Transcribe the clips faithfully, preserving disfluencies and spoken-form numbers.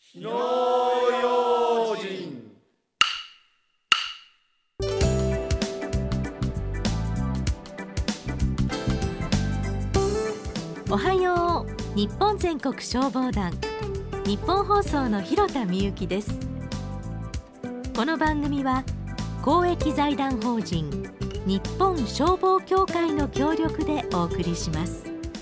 火の用心。 おはよう。日本全国消防団、日本放送の広田美由です。この番組は公益財団法人日本消防協会の協力でお送りします。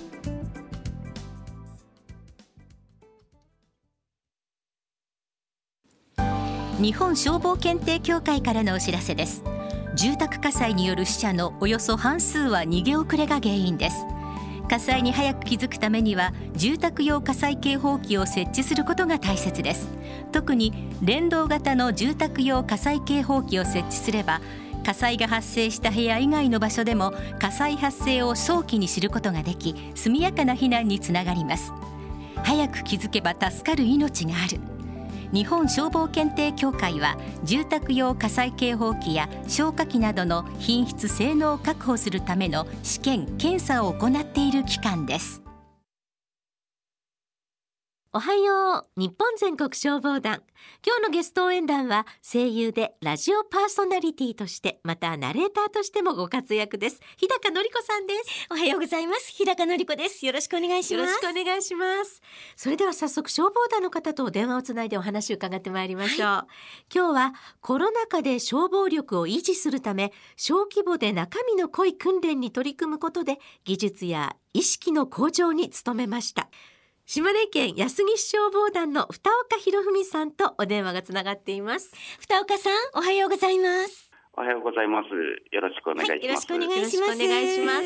日本消防検定協会からのお知らせです。住宅火災による死者のおよそ半数は逃げ遅れが原因です。火災に早く気づくためには住宅用火災警報器を設置することが大切です。特に連動型の住宅用火災警報器を設置すれば、火災が発生した部屋以外の場所でも火災発生を早期に知ることができ、速やかな避難につながります。早く気づけば助かる命がある。日本消防検定協会は住宅用火災警報器や消火器などの品質性能を確保するための試験・検査を行っている機関です。 おはよう。日本全国消防団、今日のゲスト応援団は声優でラジオパーソナリティとして、またナレーターとしてもご活躍です。日高のり子さんです。 おはようございます。日高のり子です。よろしくお願いします。 よろしくお願いします。それでは早速消防団の方と電話をつないでお話を伺ってまいりましょう、はい、今日はコロナ禍で消防力を維持するため、小規模で中身の濃い訓練に取り組むことで技術や意識の向上に努めました。島根県安来市消防団の二岡博文さんとお電話がつながっています。 二岡さん、おはようございます。 おはようございます。よろしくお願いします。はい、 よろしくお願いします。 お願いします。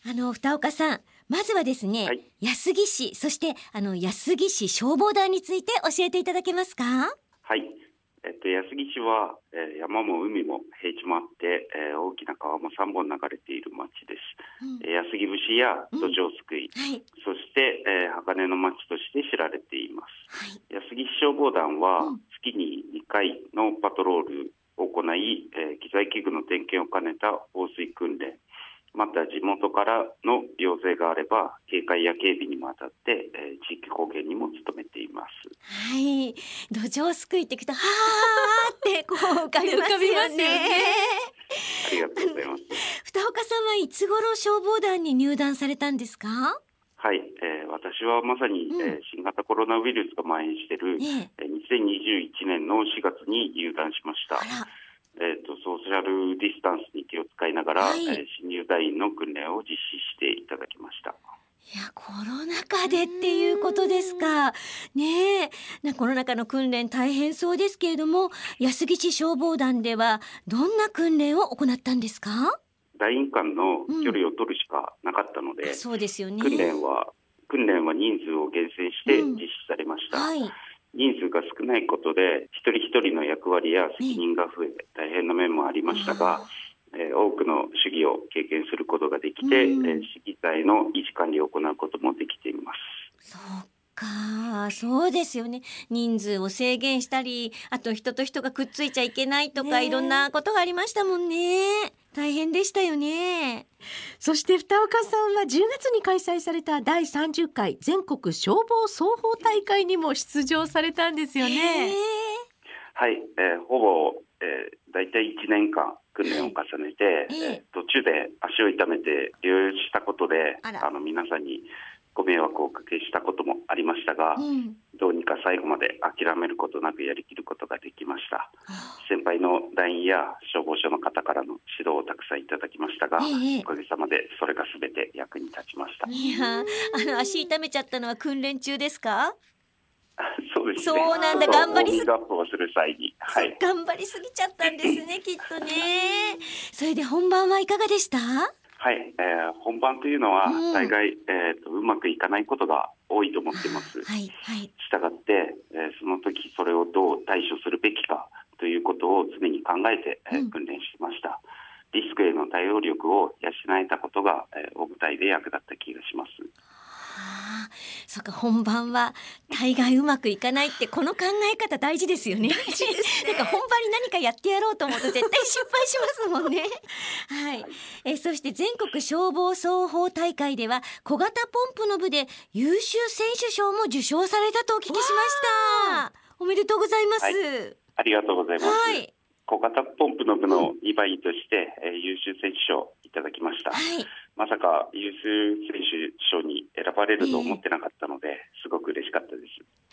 あの二岡さん、まずはですね、はい、安来市、そしてあの安来市消防団について教えていただけますか？ はい。えっと、安来市は、えー、山も海も平地もあって、えー、大きな川もさんぼん流れている町です、うん、安来節や土壌すくい、うんはい、そして、えー、鋼の町として知られています、はい、安来市消防団は、うん、月ににかいのパトロールを行い、えー、機材器具の点検を兼ねた放水訓練、また地元からの要請があれば警戒や警備にも当たって、えー、地域貢献にも努めています。 はい、土壌すくいってきたはーってこう浮かびますよね。 ありがとうございます。 二岡さんはいつ頃消防団に入団されたんですか？ はい、えー、私はまさに、うんえー、新型コロナウイルスが蔓延している、ねえー、にせんにじゅういちねんのしがつに入団しました。えーと、ソーシャルディスタンスに気を使いながら、はいえー、新入隊員の訓練を実施していただきました。 いや、コロナ禍でっていうことですかね。えコロナ禍の訓練大変そうですけれども、安来市消防団ではどんな訓練を行ったんですか？ 隊員間の距離を取るしかなかったので、うん、 そうですよね。 訓練は訓練は人数を厳選して実施されました、うんはい人数が少ないことで一人一人の役割や責任が増え、大変な面もありましたが、えー、多くの主義を経験することができて、うんえー、市議会の維持管理を行うこともできています。 そうか、そうですよね。人数を制限したり、あと人と人がくっついちゃいけないとか、いろんなことがありましたもんね。大変でしたよね。 そして二岡さんはじゅうがつに開催されただいさんじゅっかい全国消防双方大会にも出場されたんですよね。 はい、えー、ほぼ、えー、だいたいいちねんかん訓練を重ねて、えーえー、途中で足を痛めて療養したことであの皆さんにご迷惑をおかけしたこともありましたが、うん、どうにか最後まで諦めることなくやりきることができました。先輩の団員や消防署の方からの指導をたくさんいただきましたが、ええ、おかげさまでそれが全て役に立ちました。 いや、あの足痛めちゃったのは訓練中ですか？ そうですね。 そうなんだ、頑張りすぎ、 ウォーミングアップをする際に、はい、 頑張りすぎちゃったんですねきっとね。それで本番はいかがでした？ はい、えー、本番というのは大概、うんえー、とうまくいかないことが多いと思っています。 はいはい、 したがって、えー、その時それをどう対処するべきかということを常に考えて、えー、訓練しました、うん、リスクへの対応力を養えたことが、えー、大舞台で役立った気がします。 はあ、 そっか、本番は大概うまくいかないってこの考え方大事ですよね。大事ですね。なんか本番に何かやってやろうと思うと絶対失敗しますもんね。はい。えそして全国消防操法大会では小型ポンプの部で優秀選手賞も受賞されたとお聞きしました。おめでとうございます。はい、 ありがとうございます。 はい、 小型ポンプの部のにばいとして、うん、えー、優秀選手賞いただきました。 はい、 まさか優秀選手賞に選ばれると思ってなかったので、えー、すごく嬉しかったです。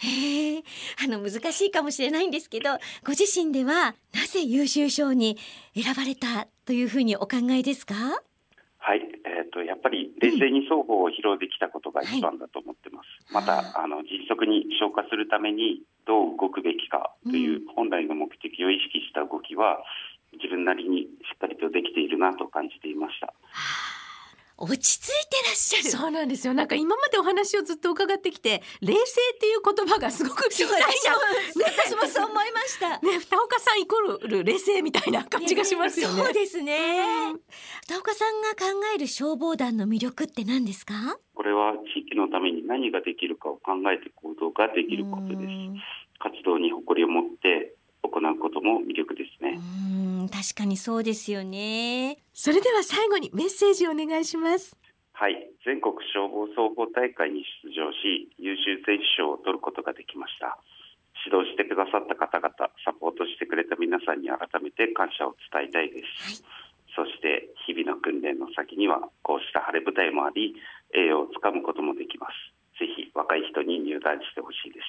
へえ、あの難しいかもしれないんですけど、ご自身ではなぜ優秀賞に選ばれたというふうにお考えですか？ はい、えーと、やっぱり冷静に双方を披露できたことが一番だと思ってます。はい、またあの迅速に消化するためにどう動くべきかという本来の目的を意識した動きは、自分なりにしっかりとできているなと感じていました。 落ち着いてらっしゃる。 そうなんですよ。なんか今までお話をずっと伺ってきて、冷静っていう言葉がすごくぴったりな、ね、 私もそう思いましたね。二岡さんイコール冷静みたいな感じがしますよね。 そうですね。二岡さんが考える消防団の魅力って何ですか？ これは地域のために何ができるかを考えて行動ができることです。活動に誇りを持って行うことも魅力ですね。 うーん、確かにそうですよね。 それでは最後にメッセージをお願いします。 はい、全国消防操法大会に出場し優秀選手賞を取ることができました。指導してくださった方々、サポートしてくれた皆さんに改めて感謝を伝えたいです。はい、そして日々の訓練の先にはこうした晴れ舞台もあり、栄誉をつかむこともできます。ぜひ若い人に入団してほしいです。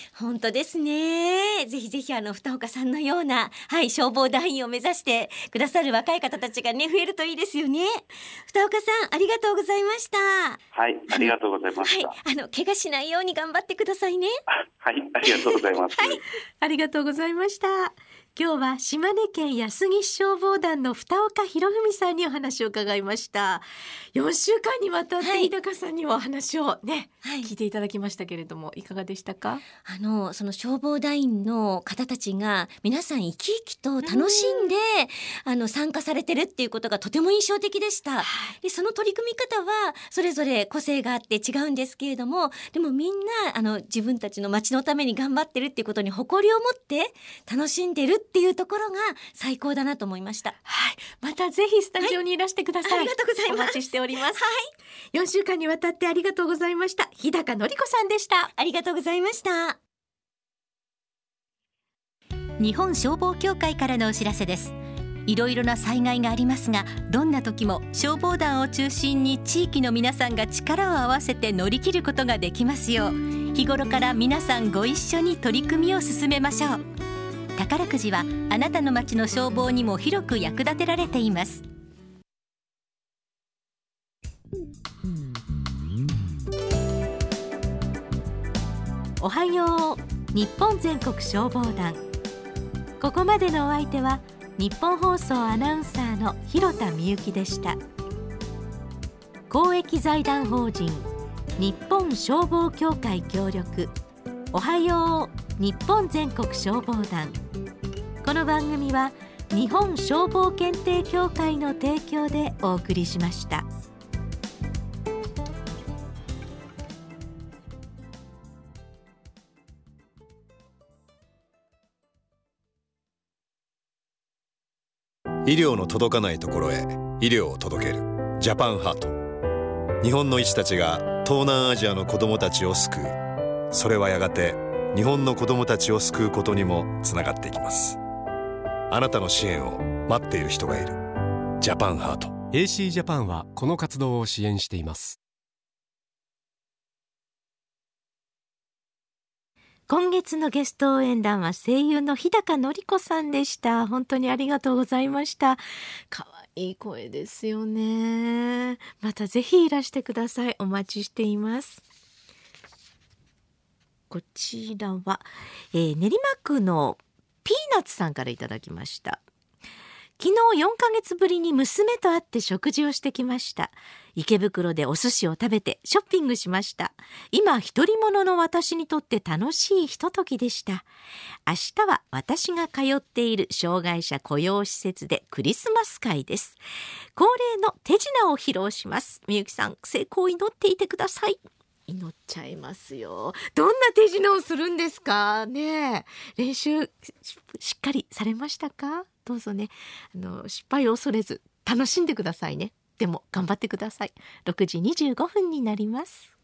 本当ですね。ぜひぜひあの二岡さんのような、はい、消防団員を目指してくださる若い方たちがね増えるといいですよね。二岡さん、ありがとうございました。 はい、ありがとうございました。 はい、あの怪我しないように頑張ってくださいね。 はい、ありがとうございます。はい、 ありがとうございました。今日は島根県安来市消防団の二岡博文さんにお話を伺いました。よんしゅうかんにわたって日高さんにお話をね、はい、聞いていただきましたけれども、いかがでしたか？ あのその消防団員の方たちが皆さん生き生きと楽しんで、うん、あの参加されてるっていうことがとても印象的でした。はい、でその取り組み方はそれぞれ個性があって違うんですけれども、でもみんなあの自分たちの町のために頑張ってるっていうことに誇りを持って楽しんでるっていうところが最高だなと思いました。 はい、またぜひスタジオにいらしてください。はい、 ありがとうございます。 お待ちしております。 はい、 よんしゅうかんにわたってありがとうございました。日高のり子さんでした。 ありがとうございました。 日本消防協会からのお知らせです。いろいろな災害がありますが、どんな時も消防団を中心に地域の皆さんが力を合わせて乗り切ることができますよう、日頃から皆さんご一緒に取り組みを進めましょう。宝くじはあなたの町の消防にも広く役立てられています。 おはよう日本全国消防団。ここまでのお相手は日本放送アナウンサーの広田みゆきでした。公益財団法人日本消防協会協力、おはよう日本全国消防団。この番組は日本消防検定協会の提供でお送りしました。 医療の届かないところへ医療を届けるジャパンハート。日本の医師たちが東南アジアの子どもたちを救う。それはやがて日本の子どもたちを救うことにもつながっていきます。あなたの支援を待っている人がいる。ジャパンハート。 エーシー ジャパンはこの活動を支援しています。 今月のゲスト応援団は声優の日高のり子さんでした。本当にありがとうございました。可愛い声ですよね。またぜひいらしてください。お待ちしています。こちらは、えー、練馬区のピーナッツさんからいただきました。昨日よんかげつぶりに娘と会って食事をしてきました。池袋でお寿司を食べてショッピングしました。今一人者の私にとって楽しいひとときでした。明日は私が通っている障害者雇用施設でクリスマス会です。恒例の手品を披露します。みゆきさん、成功を祈っていてください。 祈っちゃいますよ。どんな手品をするんですかね。練習しっかりされましたか？どうぞね、あの失敗を恐れず楽しんでくださいね。でも頑張ってください。ろくじにじゅうごふんになります。